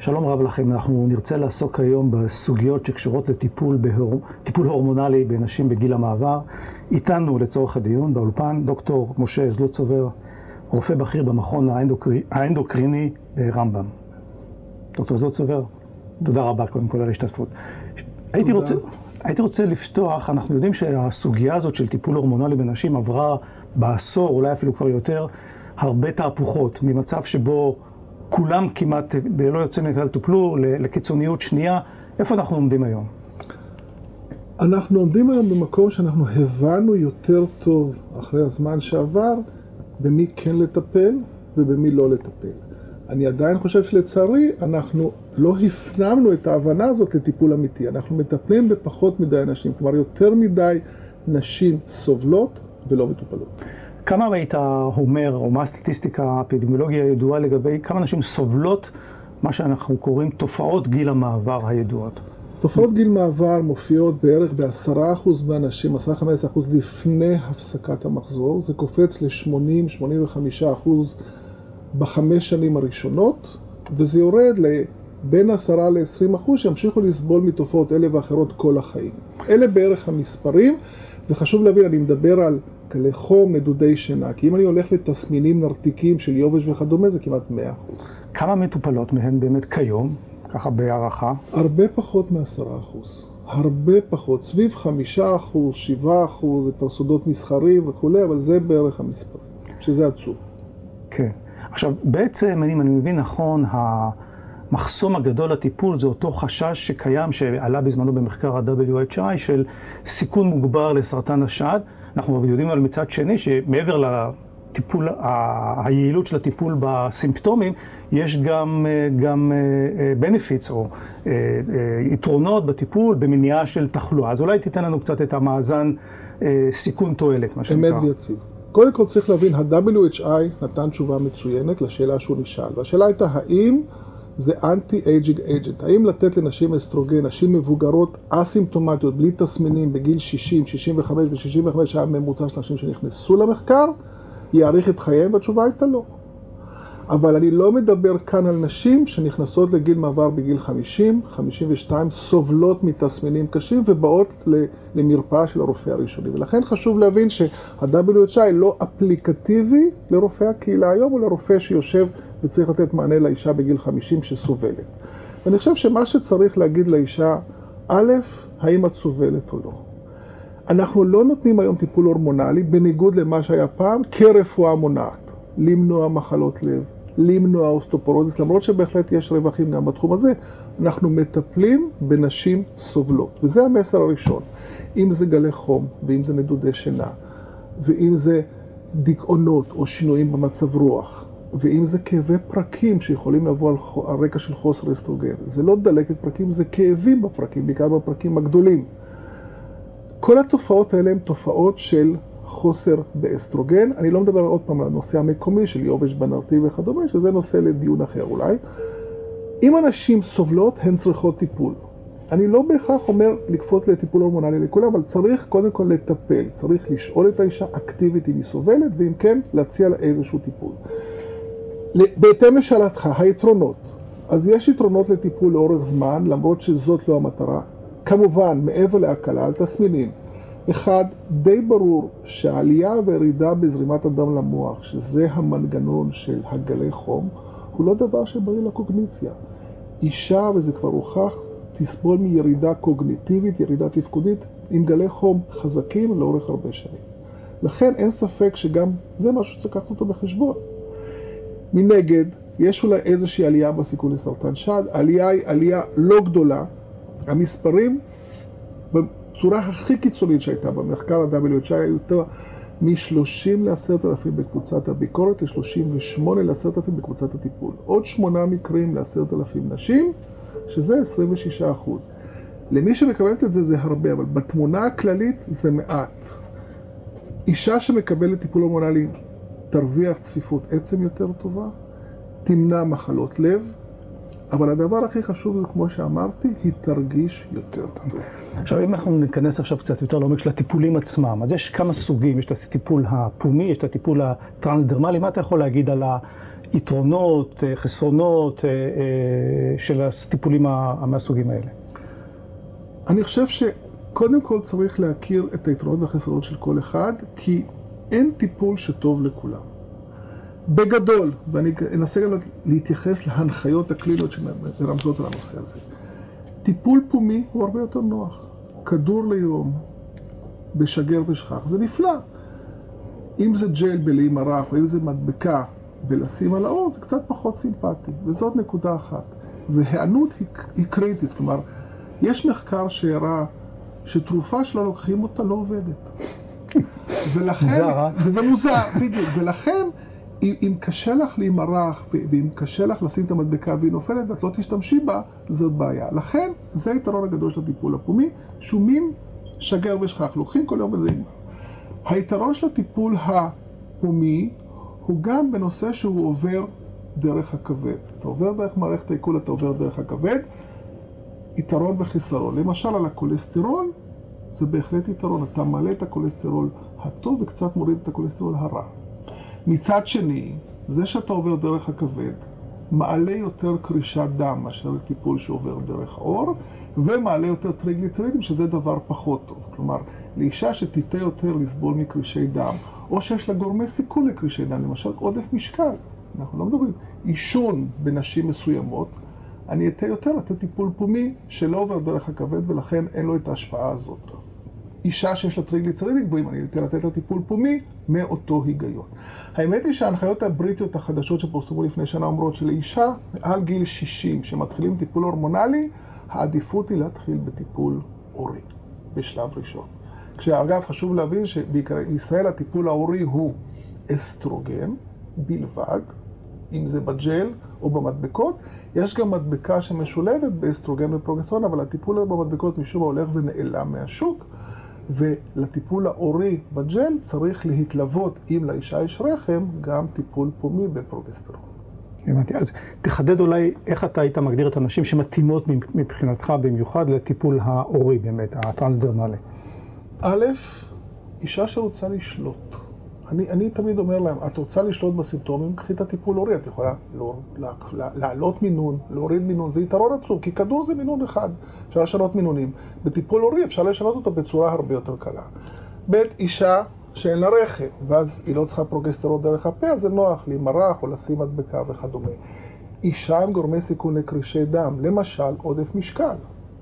שלום רב לכם, אנחנו נרצה לעסוק היום בסוגיות שקשורות לטיפול הורמונלי בנשים בגיל המעבר. איתנו לצורך הדיון באולפן דוקטור משה זלוצובר, רופא בכיר במכון האנדוקריני ברמב"ם. דוקטור זלוצובר, תודה רבה קודם כל על ההשתתפות. הייתי רוצה לפתוח, אנחנו יודעים שהסוגיה הזאת של טיפול הורמונלי בנשים עברה בעשור, אולי אפילו כבר יותר, הרבה תהפוכות ממצב שבו כולם כמעט לא יוצא מכלל טופלו לקיצוניות שנייה. איפה אנחנו עומדים היום? אנחנו עומדים היום במקום שאנחנו הבנו יותר טוב אחרי הזמן שעבר במי כן לטפל ובמי לא לטפל. אני עדיין חושב שלצערי אנחנו לא הפנמנו את ההבנה הזאת לטיפול אמיתי. אנחנו מטפלים בפחות מדי נשים, כלומר יותר מדי נשים סובלות ולא מטופלות. כמה היית אומר, או מה הסטטיסטיקה האפידמיולוגיה הידועה לגבי כמה נשים סובלות מה שאנחנו קוראים תופעות גיל המעבר הידועות? תופעות גיל מעבר מופיעות בערך ב10% מהנשים, 10-15% לפני הפסקת המחזור. זה קופץ ל-80-85% ב5 שנים הראשונות, וזה יורד בין 10-20% שימשיכו לסבול מתופעות אלה ואחרות כל החיים. אלה בערך המספרים, וחשוב להבין, אני מדבר על גלי חום, מדודי שינה, כי אם אני הולך לתסמינים נרתיקים של יובש וכדומה, זה כמעט 100%. כמה מטופלות מהן באמת כיום, ככה בהערכה? הרבה פחות מ10%. הרבה פחות, סביב 5%, 7%, זה כבר סודות מסחרים וכו', אבל זה בערך המספר, שזה עצוב. כן. עכשיו, בעצם, אם אני מבין נכון, המחסום הגדול לטיפול זה אותו חשש שקיים, שעלה בזמנו במחקר ה-WHI, של סיכון מוגבר לסרטן השד. אנחנו יודעים על מצד שני שמעבר לטיפול, היעילות של הטיפול בסימפטומים, יש גם benefits או יתרונות בטיפול במניעה של תחלואה. אז אולי תיתן לנו קצת את המאזן סיכון תועלת, מה שנקרא. אמת ויציב. קודם כל צריך להבין, ה-WHI נתן תשובה מצוינת לשאלה שהוא נשאל. והשאלה הייתה, האם זה אנטי-אייג'ינג אייג'נט? האם לתת לנשים אסטרוגן, נשים מבוגרות אסימפטומטיות, בלי תסמינים, בגיל 60, 65 ו-65, שהיה ממוצע של נשים שנכנסו למחקר, יאריך את חייהם? והתשובה הייתה לא. אבל אני לא מדבר כאן על נשים שנכנסות לגיל מעבר בגיל 50, 52, סובלות מתסמינים קשים ובאות למרפאה של הרופא הראשוני. ולכן חשוב להבין שה-WHI לא אפליקטיבי לרופא הקהילה היום, או לרופא שיושב וצריך לתת מענה לאישה בגיל 50 שסובלת. ואני חושב שמה שצריך להגיד לאישה, א', האם את סובלת או לא. אנחנו לא נותנים היום טיפול הורמונלי, בניגוד למה שהיה פעם, כרפואה מונעת. למנוע מחלות לב, למנוע אוסטופורוזיס, למרות שבהחלט יש רווחים גם בתחום הזה, אנחנו מטפלים בנשים סובלות. וזה המסר הראשון. אם זה גלי חום, ואם זה נדודי שינה, ואם זה דיכאונות או שינויים במצב רוח, ואם זה כאבי פרקים שיכולים לבוא על רקע של חוסר אסטרוגן. זה לא דלקת פרקים, זה כאבים בפרקים, בעיקר בפרקים הגדולים. כל התופעות האלה הן תופעות של חוסר באסטרוגן. אני לא מדבר עוד פעם על הנושא המקומי של יובש בנרתי וכדומה, שזה נושא לדיון אחר אולי. אם אנשים סובלות, הן צריכות טיפול. אני לא בהכרח אומר לקפוץ לטיפול הורמונלי לכולם, אבל צריך קודם כל לטפל. צריך לשאול את האישה אקטיבית אם היא סובלת, ואם כן, להציע לה איזשהו טיפול. בהתאם לשאלתך, היתרונות. אז יש יתרונות לטיפול לאורך זמן, למרות שזאת לא המטרה. כמובן, מעבר להקלה על תסמינים. אחד, די ברור שהעלייה והירידה בזרימת הדם למוח, שזה המנגנון של הגלי חום, הוא לא דבר שבריא לקוגניציה. אישה, וזה כבר הוכח, תסבול מירידה קוגניטיבית, ירידה תפקודית, עם גלי חום חזקים לאורך הרבה שנים. לכן אין ספק שגם זה משהו שצריך לקחת אותו בחשבון. מנגד, יש אולי איזושהי עלייה בסיכון לסרטן שד, העלייה היא עלייה לא גדולה, המספרים בצורה הכי קיצונית שהייתה במחקר ה-WHI היו יותר מ-30 ל-10,000 בקבוצת הביקורת ל-38 ל-10,000 בקבוצת הטיפול. עוד 8 מקרים ל-10,000 נשים, שזה 26%. למי שמקבלת את זה זה הרבה, אבל בתמונה הכללית זה מעט. אישה שמקבלת טיפול הורמונלי תרוויח צפיפות עצם יותר טובה, תמנע מחלות לב, אבל הדבר הכי חשוב זה, כמו שאמרתי, היא תרגיש יותר טוב. עכשיו, אם אנחנו ניכנס עכשיו קצת יותר לעומק של הטיפולים עצמם, אז יש כמה סוגים, יש את הטיפול הפומי, יש את הטיפול הטרנסדרמלי, מה אתה יכול להגיד על יתרונות, חסרונות של הטיפולים מהסוגים האלה? אני חושב שקודם כל צריך להכיר את היתרונות והחסרונות של כל אחד, כי אין טיפול שטוב לכולם. בגדול, ואני אנסה גם להתייחס להנחיות הקליניות שמרמזות על הנושא הזה. טיפול פומי הוא הרבה יותר נוח. כדור ליום, בשגר ושכח, זה נפלא. אם זה ג'ל בלהימרח, או אם זה מדבקה בלשים על האור, זה קצת פחות סימפטי. וזאת נקודה אחת. והיענות היא קריטית. כלומר, יש מחקר שהראה שתרופה שלא לוקחים אותה לא עובדת. ולכן, מוזר, וזה מוזר, בדיוק. ולכן, אם קשה לך להימרח, ואם קשה לך לשים את המדבקה והיא נופלת ואת לא תשתמשי בה, זאת בעיה. לכן, זה היתרון הגדול של הטיפול הפומי, שהוא מין שגר ושכח. לוקחים כל יום וזה נגמר. היתרון של הטיפול הפומי הוא גם בנושא שהוא עובר דרך הכבד. אתה עובר דרך מערכת העיכול, אתה עובר דרך הכבד. יתרון וחיסרון. למשל, על הכולסטרול, זה בהחלט יתרון. אתה מעלה את הכולסטרול הטוב וקצת מוריד את הכולסטרול הרע. מצד שני, זה שאתה עובר דרך הכבד, מעלה יותר קרישת דם מאשר טיפול שעובר דרך האור, ומעלה יותר טריגליצרידים, שזה דבר פחות טוב. כלומר, לאישה שתיתה יותר לסבול מקרישי דם, או שיש לה גורמי סיכון לקרישי דם, למשל עודף משקל, אנחנו לא מדברים, עישון בנשים מסוימות, אני אתן יותר לתת טיפול פומי שלא עובר דרך הכבד, ולכן אין לו את ההשפעה הזאת. אישה שיש לה טריגליצרידים גבוהים, אני אתן לתת לה טיפול פומי מאותו היגיון. האמת היא שההנחיות הבריטיות החדשות שפורסמו לפני שנה אומרות שלאישה מעל גיל 60 שמתחילים טיפול הורמונלי, העדיפות היא להתחיל בטיפול אורי, בשלב ראשון. כשאגב חשוב להבין שבישראל הטיפול האורי הוא אסטרוגן בלבד, אם זה בג'ל או במדבקות. יש גם מדבקה שמשולבת באסטרוגן ופרוגסטרון, אבל הטיפול במדבקות משום מה הולך ונעלם מהשוק, ולטיפול האורי בג'ל צריך להתלוות, אם לאישה יש רחם, גם טיפול פומי בפרוגסטרון. הבנתי. אז תחדד אולי איך אתה היית מגדיר את הנשים שמתאימות מבחינתך במיוחד לטיפול האורי באמת, הטרנסדרמלי. א', אישה שרוצה לשלוט. אני תמיד אומר להם, את רוצה לשלוט בסימפטומים, קחי את הטיפול אורי, את יכולה לעלות מינון, להוריד מינון, זה יתרון עצום, כי כדור זה מינון אחד, אפשר לשנות מינונים. בטיפול אורי אפשר לשנות אותו בצורה הרבה יותר קלה. ב', אישה שאין לה רחם, ואז היא לא צריכה פרוגסטרון דרך הפה, אז זה נוח להימרח או לשים מדבקה וכדומה. אישה עם גורמי סיכון לקרישי דם, למשל עודף משקל,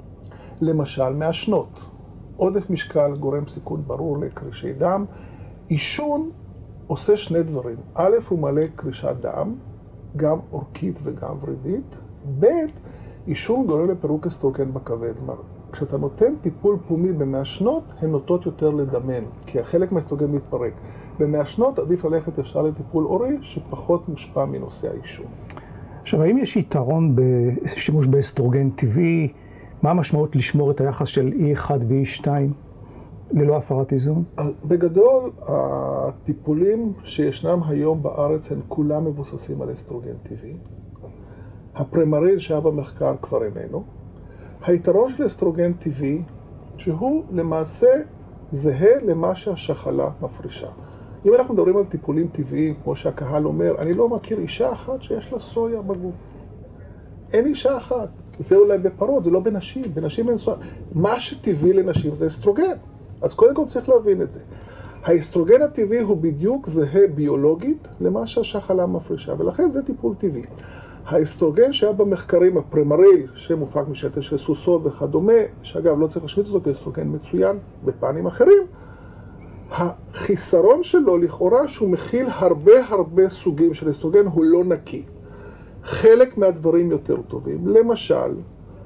למשל מעשנות. עודף משקל גורם סיכון ברור לקרישי דם. עישון עושה שני דברים. א', הוא מעלה קרישת דם, גם אורכית וגם ורידית. ב', עישון גורם לפירוק אסטרוגן בכבד. כשאתה נותן טיפול פומי במעשנות, הן נוטות יותר לדמן, כי החלק מהאסטרוגן מתפרק. במעשנות עדיף ללכת ישר לטיפול אורי, שפחות מושפע מנושא העישון. עכשיו, האם יש יתרון בשימוש באסטרוגן טבעי? מה המשמעות לשמור את היחס של E1 ו-E2 ללא הפרת איזון? בגדול, הטיפולים שישנם היום בארץ הם כולם מבוססים על אסטרוגן טבעי. הפרמריל שהיה במחקר כבר איננו. היתרון של אסטרוגן טבעי, שהוא למעשה זהה למה שהשחלה מפרישה. אם אנחנו מדברים על טיפולים טבעיים, כמו שהקהל אומר, אני לא מכיר אישה אחת שיש לה סויה בגוף. אין אישה אחת. זה אולי בפרות, זה לא בנשים. בנשים אין סויה. מה שטבעי לנשים זה אסטרוגן. אז קודם כל צריך להבין את זה. האסטרוגן הטבעי הוא בדיוק זהה ביולוגית למה שהשחלה מפרישה, ולכן זה טיפול טבעי. האסטרוגן שהיה במחקרים, הפרמריל, שמופק משתן של סוסות וכדומה, שאגב לא צריך להשמיץ אותו כאסטרוגן מצוין בפנים אחרים, החיסרון שלו לכאורה שהוא מכיל הרבה סוגים של אסטרוגן, הוא לא נקי. חלק מהדברים יותר טובים, למשל,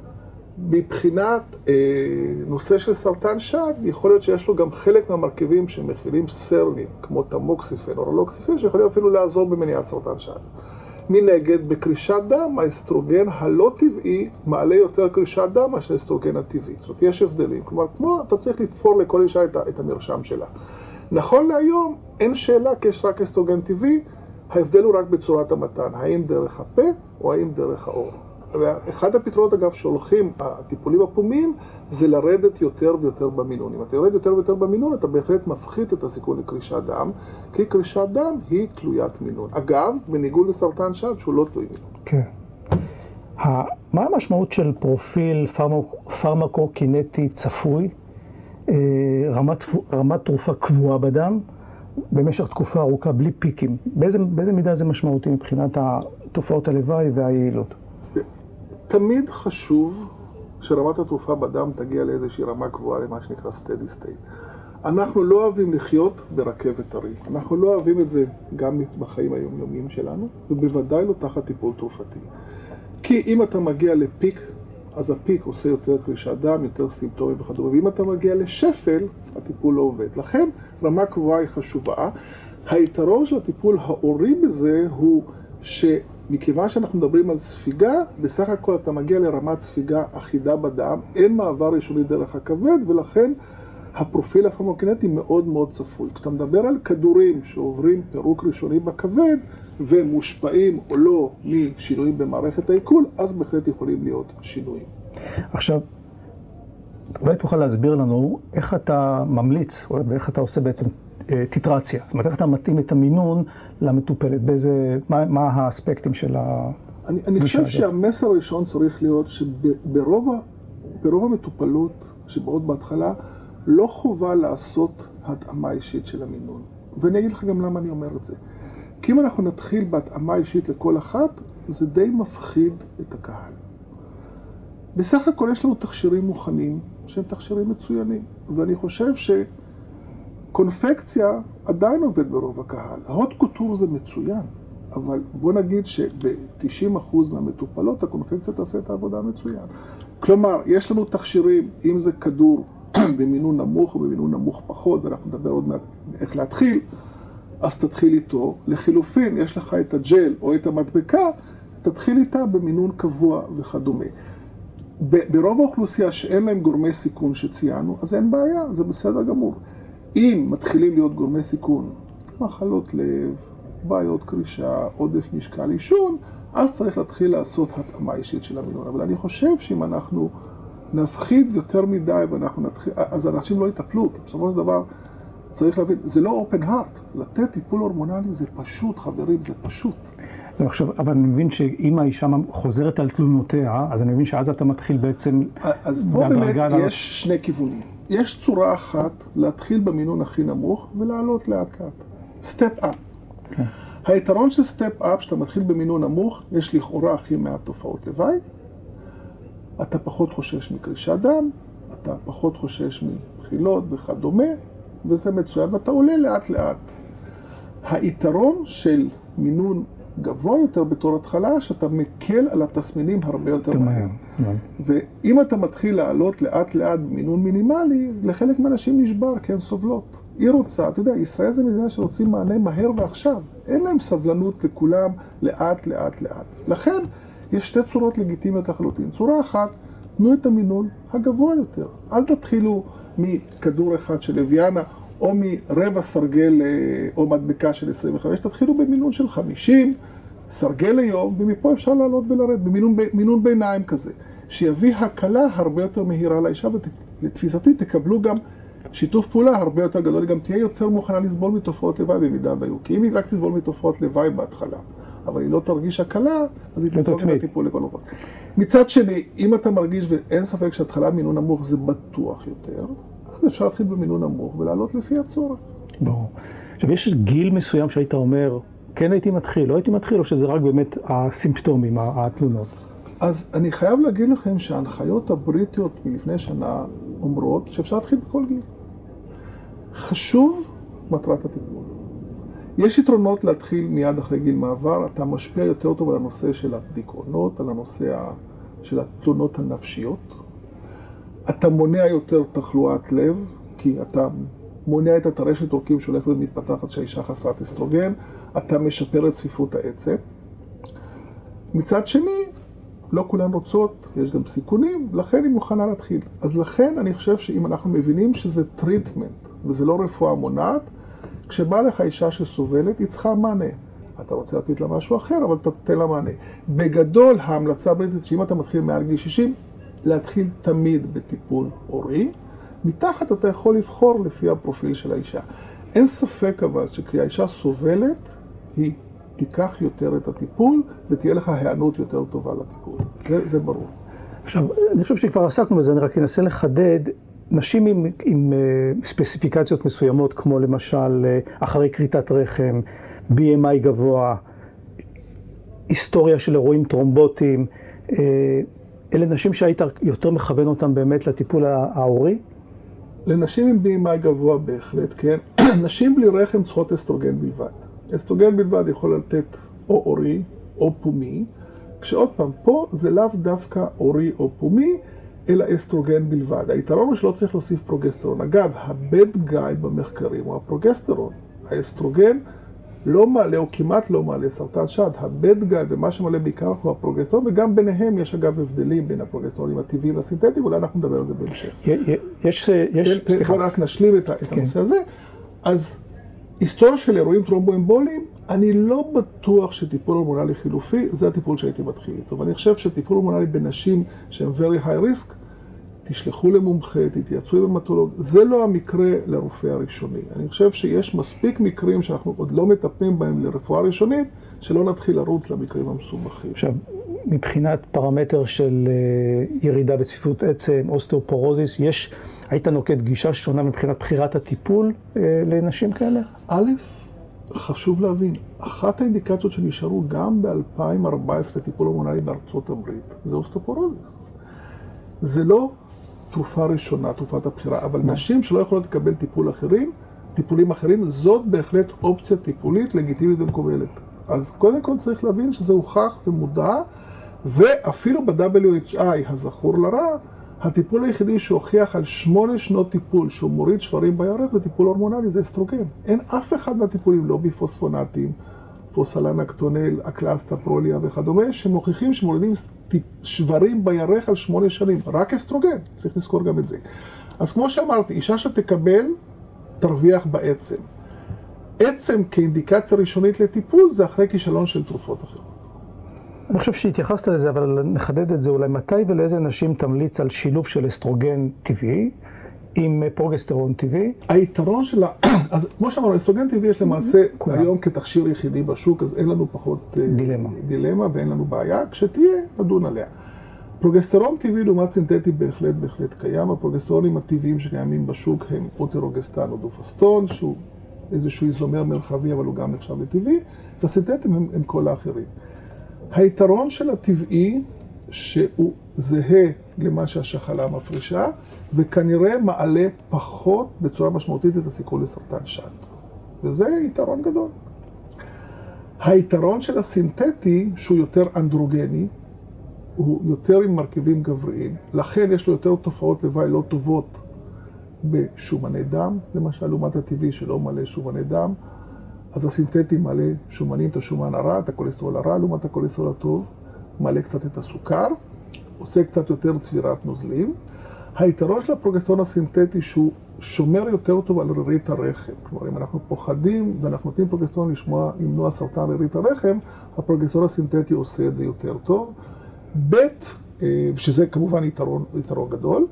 מבחינת נושא של סרטן שד, יכול להיות שיש לו גם חלק מהמרכיבים שמכילים סרנים, כמו תמוקסיפן או רולוקסיפן, שיכולים אפילו לעזור במניעת סרטן שד. מנגד, בקרישת דם, האסטרוגן הלא טבעי מעלה יותר קרישת דם מאשר האסטרוגן הטבעי. זאת אומרת, יש הבדלים. כלומר, כמו אתה צריך לתפור לכל אישה את המרשם שלה. נכון להיום, אין שאלה כי יש רק אסטרוגן טבעי, ההבדל הוא רק בצורת המתן, האם דרך הפה או האם דרך האור. אחד הפתרונות, אגב, שהולכים, הטיפולים הפומיים, זה לרדת יותר ויותר במינון. אם אתה יורד יותר ויותר במינון, אתה בהחלט מפחית את הסיכון לקרישת דם, כי קרישת דם היא תלוית מינון. אגב, בניגוד לסרטן שד, שהוא לא תלוי מינון. כן. מה המשמעות של פרופיל פרמקוקינטי צפוי, רמת תרופה קבועה בדם, במשך תקופה ארוכה בלי פיקים? באיזה מידה זה משמעותי מבחינת התופעות הלוואי והיעילות? תמיד חשוב שרמת התרופה בדם תגיע לאיזושהי רמה קבועה, למה שנקרא steady state. אנחנו לא אוהבים לחיות ברכבת הרים. אנחנו לא אוהבים את זה גם בחיים היומיומיים שלנו, ובוודאי לא תחת טיפול תרופתי. כי אם אתה מגיע לפיק, אז הפיק עושה יותר קרישת דם, יותר סימפטומים וכדומה, ואם אתה מגיע לשפל, הטיפול לא עובד. לכן, רמה קבועה היא חשובה. היתרון של הטיפול האורי בזה הוא שמכיוון שאנחנו מדברים על ספיגה, בסך הכל אתה מגיע לרמת ספיגה אחידה בדם, אין מעבר ראשוני דרך הכבד, ולכן הפרופיל הפרמקוקינטי מאוד מאוד צפוי. כשאתה מדבר על כדורים שעוברים פירוק ראשוני בכבד, ומושפעים או לא משינויים במערכת העיכול, אז בהחלט יכולים להיות שינויים. עכשיו, אולי תוכל להסביר לנו איך אתה ממליץ, או איך אתה עושה בעצם טיטרציה. זאת אומרת, איך אתה מתאים את המינון למטופלת, מה האספקטים של אני חושב שהמסר הראשון צריך להיות שברוב המטופלות שבאות בהתחלה, לא חובה לעשות התאמה אישית של המינון. ואני אגיד לך גם למה אני אומר את זה. כי אם אנחנו נתחיל בהתאמה אישית לכל אחת, זה די מפחיד את הקהל. בסך הכל יש לנו תכשירים מוכנים, שהם תכשירים מצוינים. ואני חושב שקונפקציה עדיין עובד ברוב הקהל. ההוט קוטור זה מצוין, אבל בוא נגיד שב-90% מהמטופלות הקונפקציה תעשה את העבודה מצוין. כלומר, יש לנו תכשירים, אם זה כדור במינון נמוך או במינון נמוך פחות, ואנחנו נדבר עוד מעט איך להתחיל, אז תתחיל איתו. לחילופין, יש לך את הג'ל או את המדבקה, תתחיל איתה במינון קבוע וכדומה. ברוב האוכלוסייה שאין להם גורמי סיכון שציינו, אז אין בעיה, זה בסדר גמור. אם מתחילים להיות גורמי סיכון, מחלות לב, בעיות קרישה, עודף משקל, עישון, אז צריך להתחיל לעשות התאמה אישית של המינון. אבל אני חושב שאם אנחנו נפחיד יותר מדי ואנחנו נתחיל, אז אנשים לא יטפלו, כי בסופו של דבר צריך להבין, זה לא open heart. לתת טיפול הורמונלי זה פשוט, חברים, זה פשוט. לא, עכשיו, אבל אני מבין שאם האישה חוזרת על תלונותיה, אז אני מבין שאז אתה מתחיל בעצם... אז פה באמת יש שני כיוונים. יש צורה אחת להתחיל במינון הכי נמוך ולעלות לאט לאט. סטפ אפ. היתרון של סטפ אפ, שאתה מתחיל במינון נמוך, יש לכאורה הכי מעט תופעות לוואי. אתה פחות חושש מקרישת דם, אתה פחות חושש מבחילות וכדומה, וזה מצוין, ואתה עולה לאט לאט. היתרון של מינון גבוה יותר בתור התחלה, שאתה מקל על התסמינים הרבה יותר מהר. ואם אתה מתחיל לעלות לאט לאט במינון מינימלי, לחלק מהאנשים נשבר, כי הן סובלות. היא רוצה, אתה יודע, ישראל זה מדינה שרוצים מענה מהר ועכשיו. אין להם סבלנות לכולם לאט לאט לאט. לכן, יש שתי צורות לגיטימיות לחלוטין. צורה אחת, תנו את המינון הגבוה יותר. אל תתחילו מכדור אחד של לוויאנה, או מרבע סרגל או מדבקה של 25, תתחילו במינון של 50 סרגל ליום, ומפה אפשר לעלות ולרד, במינון ביניים כזה, שיביא הקלה הרבה יותר מהירה לאישה, ולתפיסתי תקבלו גם שיתוף פעולה הרבה יותר גדול, גם תהיה יותר מוכנה לסבול מתופעות לוואי במידה והיו, כי אם היא רק תסבול מתופעות לוואי בהתחלה, אבל היא לא תרגיש הקלה, אז היא תסבול את הטיפול לכל אופן. מצד שני, אם אתה מרגיש, ואין ספק שהתחלה במינון נמוך זה בטוח יותר, אז אפשר להתחיל במינון נמוך ולעלות לפי הצורך. ברור. עכשיו, יש גיל מסוים שהיית אומר, כן הייתי מתחיל, לא הייתי מתחיל, או שזה רק באמת הסימפטומים, התלונות? אז אני חייב להגיד לכם שההנחיות הבריטיות מלפני שנה אומרות שאפשר להתחיל בכל גיל. חשוב מטרת הטיפול. יש יתרונות להתחיל מיד אחרי גיל מעבר, אתה משפיע יותר טוב על הנושא של הדיכאונות, על הנושא של התלונות הנפשיות. אתה מונע יותר תחלואת לב, כי אתה מונע את הטרשת עורקים שהולכת ומתפתחת שהאישה חסרת אסטרוגן, אתה משפר את צפיפות העצם. מצד שני, לא כולן רוצות, יש גם סיכונים, לכן היא מוכנה להתחיל. אז לכן אני חושב שאם אנחנו מבינים שזה טריטמנט, וזה לא רפואה מונעת, כשבא לך אישה שסובלת, היא צריכה מענה. אתה רוצה לתת לה משהו אחר, אבל תתן לה מענה. בגדול, ההמלצה הבריטית, שאם אתה מתחיל מעל גיל 60, להתחיל תמיד בטיפול הורי. מתחת אתה יכול לבחור לפי הפרופיל של האישה. אין ספק אבל שכשהאישה סובלת, היא תיקח יותר את הטיפול ותהיה לך הענות יותר טובה לטיפול. זה ברור. עכשיו, אני חושב שכבר עסקנו בזה, אני רק אנסה לחדד. נשים עם ספציפיקציות מסוימות, כמו למשל אחרי כריתת רחם, BMI גבוה, היסטוריה של אירועים טרומבוטיים, אלה נשים שהיית יותר מכוון אותם באמת לטיפול ההורי? לנשים עם BMI גבוה בהחלט, כן. נשים בלי רחם צריכות אסטרוגן בלבד. אסטרוגן בלבד יכול לתת או הורי או פומי, כשעוד פעם, פה זה לאו דווקא הורי או פומי, אלא אסטרוגן בלבד. היתרון הוא שלא צריך להוסיף פרוגסטרון. אגב, הבד גיא במחקרים הוא הפרוגסטרון. האסטרוגן לא מעלה או כמעט לא מעלה סרטן שד. הבד גיא ומה שמעלה בעיקר הוא הפרוגסטרון, וגם ביניהם יש אגב הבדלים בין הפרוגסטרונים הטבעיים לסינתטיים, אולי אנחנו נדבר על זה בהמשך. סליחה. בוא רק נשלים את הנושא הזה. אז היסטוריה של אירועים טרומבואמבוליים, אני לא בטוח שטיפול הורמונלי חילופי, זה הטיפול שהייתי מתחיל איתו. ואני חושב שטיפול הורמונלי בנשים שהם very high risk, תשלחו למומחה, תתייעצו עם המטולוג, זה לא המקרה לרופא הראשוני. אני חושב שיש מספיק מקרים שאנחנו עוד לא מטפלים בהם לרפואה ראשונית, שלא נתחיל לרוץ למקרים המסובכים. עכשיו, מבחינת פרמטר של ירידה בצפיפות עצם, אוסטאופורוזיס, היית נוקט גישה שונה מבחינת בחירת הטיפול לנשים כאלה? א', חשוב להבין, אחת האינדיקציות שנשארו גם ב-2014 לטיפול הורמונלי בארצות הברית, זה אוסטאופורוזיס. זה לא תרופה ראשונה, תרופת הבחירה, אבל נשים שלא יכולות לקבל טיפולים אחרים, זאת בהחלט אופציה טיפולית לגיטימית ומקובלת. אז קודם כל צריך להבין שזה הוכח ומודע, ואפילו ב-WHI הזכור לרע, הטיפול היחידי שהוכיח על 8 שנות טיפול שהוא מוריד שברים בירך זה טיפול הורמונלי, זה אסטרוגן. אין אף אחד מהטיפולים, לא ביפוספונטים, פוסלנקטונל, אקלסטה, פרוליה וכדומה, שמוכיחים שמורידים שברים בירך על 8 שנים. רק אסטרוגן, צריך לזכור גם את זה. אז כמו שאמרתי, אישה שתקבל, תרוויח בעצם. עצם כאינדיקציה ראשונית לטיפול זה אחרי כישלון של תרופות אחרות. אני חושב שהתייחסת לזה, אבל נחדד את זה אולי. מתי ולאיזה נשים תמליץ על שילוב של אסטרוגן טבעי עם פרוגסטרון טבעי? היתרון שלה, אז כמו שאמרנו, אסטרוגן טבעי יש למעשה היום כתכשיר יחידי בשוק, אז אין לנו פחות דילמה ואין לנו בעיה. כשתהיה, נדון עליה. פרוגסטרון טבעי לעומת סינתטי בהחלט קיים. הפרוגסטרונים הטבעיים שקיימים בשוק הם אוטרוגסטן או דופסטון, שהוא איזשהו איזומר מרחבי, אבל הוא גם נחשב לטבעי, והסינתטיים הם כל האחרים. היתרון של הטבעי שהוא זהה למה שהשחלה מפרישה, וכנראה מעלה פחות בצורה משמעותית את הסיכון לסרטן שד. וזה יתרון גדול. היתרון של הסינתטי, שהוא יותר אנדרוגני, הוא יותר עם מרכיבים גבריים, לכן יש לו יותר תופעות לוואי לא טובות בשומני דם, למשל, לעומת הטבעי שלא מלא שומני דם, אז הסינתטי מלא שומנים, את השומן הרע, את הכולסטרול הרע, לעומת הכולסטרול הטוב, מלא קצת את הסוכר, עושה קצת יותר צבירת נוזלים. היתרון של הפרוגסטרון הסינתטי שהוא שומר יותר טוב על רירית הרחם. כלומר, אם אנחנו פוחדים ואנחנו נותנים פרוגסטרון למנוע סרטן רירית הרחם, הפרוגסטרון הסינתטי עושה את זה יותר טוב. שזה כמובן יתרון גדול.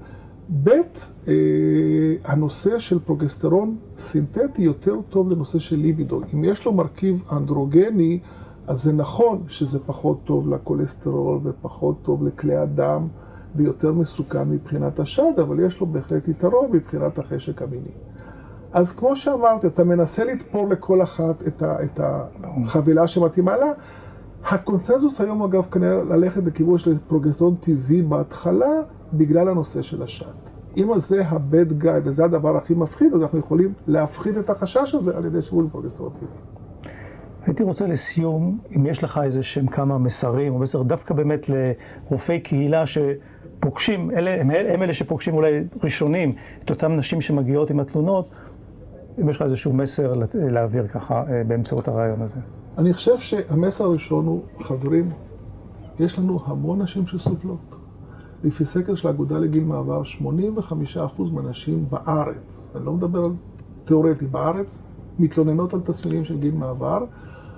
הנושא של פרוגסטרון סינתטי יותר טוב לנושא של ליבידו. אם יש לו מרכיב אנדרוגני, אז זה נכון שזה פחות טוב לכולסטרול ופחות טוב לכלי הדם ויותר מסוכן מבחינת השד, אבל יש לו בהחלט יתרון מבחינת החשק המיני. אז כמו שאמרתי, אתה מנסה לתפור לכל אחת את החבילה שמתאימה לה. הקונצנזוס היום אגב כנראה ללכת לכיוון של פרוגסטרון טבעי בהתחלה בגלל הנושא של השד. אם זה הבד גיא וזה הדבר הכי מפחיד, אז אנחנו יכולים להפחיד את החשש הזה על ידי שימוש בפרוגסטרון טבעי. הייתי רוצה לסיום, אם יש לך איזה שהם כמה מסרים, או מסר דווקא באמת לרופאי קהילה שפוגשים, הם אלה שפוגשים אולי ראשונים, את אותם נשים שמגיעות עם התלונות, אם יש לך איזשהו מסר להעביר ככה באמצעות הרעיון הזה. אני חושב שהמסר הראשון הוא, חברים, יש לנו המון נשים שסובלות. לפי סקר של האגודה לגיל מעבר, 85% מהנשים בארץ, אני לא מדבר על תיאורטי, בארץ, מתלוננות על תסמינים של גיל מעבר.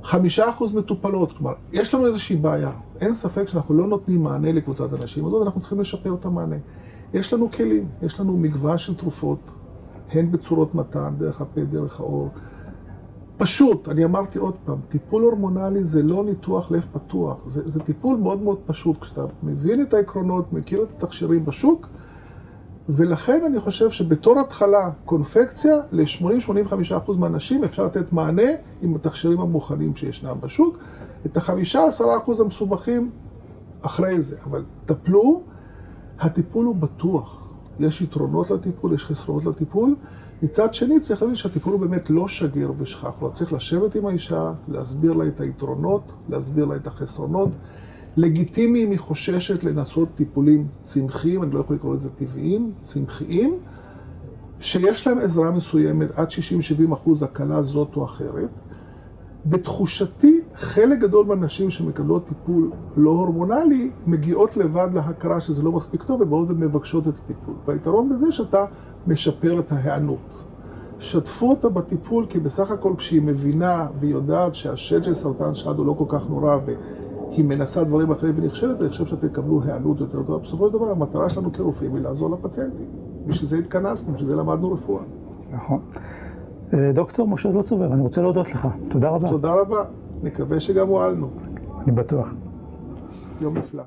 5% מטופלות, כלומר, יש לנו איזושהי בעיה. אין ספק שאנחנו לא נותנים מענה לקבוצת אנשים הזאת, אנחנו צריכים לשפר את המענה. יש לנו כלים, יש לנו מגוון של תרופות, הן בצורות מתן, דרך הפה, דרך האור. פשוט, אני אמרתי עוד פעם, טיפול הורמונלי זה לא ניתוח לב פתוח, זה טיפול מאוד מאוד פשוט. כשאתה מבין את העקרונות, מכיר את התכשירים בשוק, ולכן אני חושב שבתור התחלה, קונפקציה, ל-80-85% מהאנשים אפשר לתת מענה עם התכשירים המוכנים שישנם בשוק. את ה-15% המסובכים אחרי זה, אבל טפלו, הטיפול הוא בטוח. יש יתרונות לטיפול, יש חסרונות לטיפול. מצד שני, צריך להבין שהטיפול הוא באמת לא שגר ושכח. לא צריך לשבת עם האישה, להסביר לה את היתרונות, להסביר לה את החסרונות. לגיטימי אם היא חוששת לנסות טיפולים צמחיים, אני לא יכול לקרוא לזה טבעיים, צמחיים, שיש להם עזרה מסוימת עד 60-70% הקלה זאת או אחרת. בתחושתי, חלק גדול מהנשים שמקבלות טיפול לא הורמונלי, מגיעות לבד להכרה שזה לא מספיק טוב, ובאות ומבקשות את הטיפול. והיתרון בזה שאתה משפר את ההיענות. שתפו אותה בטיפול, כי בסך הכל כשהיא מבינה ויודעת שהשד של סרטן שד הוא לא כל כך נורא, והיא מנסה דברים אחרים ונכשלת, אני חושב שאתם תקבלו היענות יותר טובה. בסופו של דבר, המטרה שלנו כרופאים היא לעזור לפציינטים. בשביל זה התכנסנו, בשביל זה למדנו רפואה. נכון. דוקטור משה זלוטסובר, אני רוצה להודות לך. תודה רבה. תודה רבה. נקווה שגם הועלנו. אני בטוח. יום נפלא.